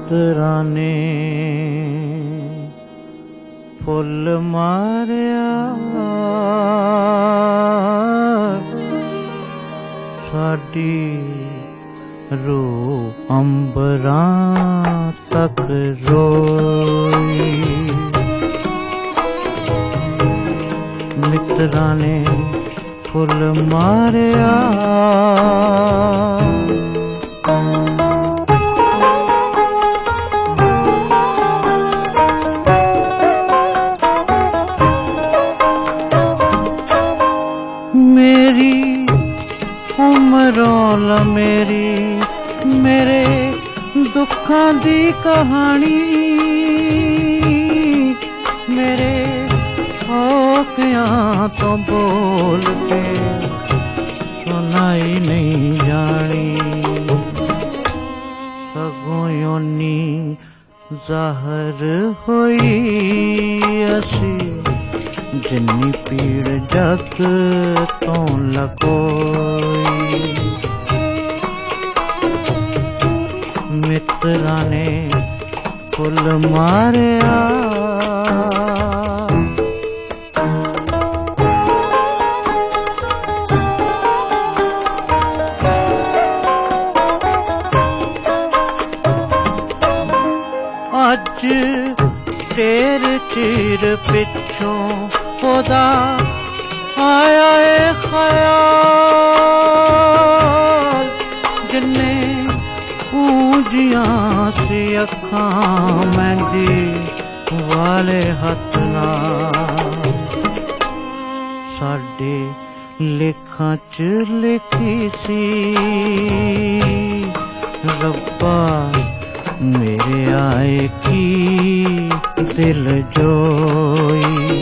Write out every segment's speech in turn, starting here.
ਮਿੱਤਰਾਂ ਨੇ ਫੁੱਲ ਮਾਰਿਆ ਸਾਡੀ ਰੂਹ ਅੰਬਰਾਂ ਤੱਕ ਰੋਈ। ਮਿੱਤਰਾਂ ਨੇ ਫੁੱਲ ਮਾਰਿਆ मेरी उम्रों मेरी मेरे दुखां दी कहानी मेरे होकियां तो बोल के सुनाई नहीं जानी। सगों योनी ज़ाहर होई असी जिन्नी पीड़ जग तो लकोई। मित्रा ने फुल मारिया अज ढेर चीर पिछों खुदा आया है ख्याल जिन्ने पूजियां सी अखां मेहंदी वाले हथ नाल साडे लेखां च लिखी सी रब्बा मेरे आए की दिल जोई।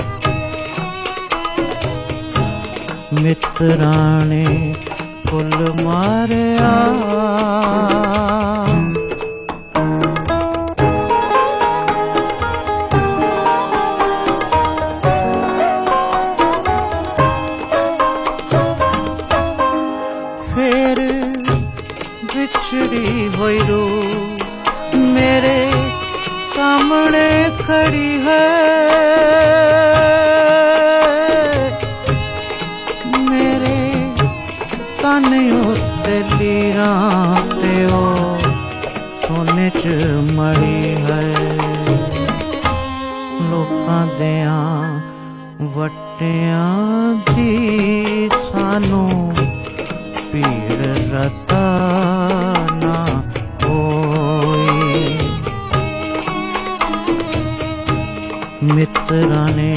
मित्रा ने फुल मारिया फिर बिछड़ी हुई रूह मेरे सामने खड़ी है मेरे तन उत्ते लीरां ते ओ सोने च मड़ी है। लोकां देयां वट्टियां दी सानू पीड़ रता ना होई। मित्रा ने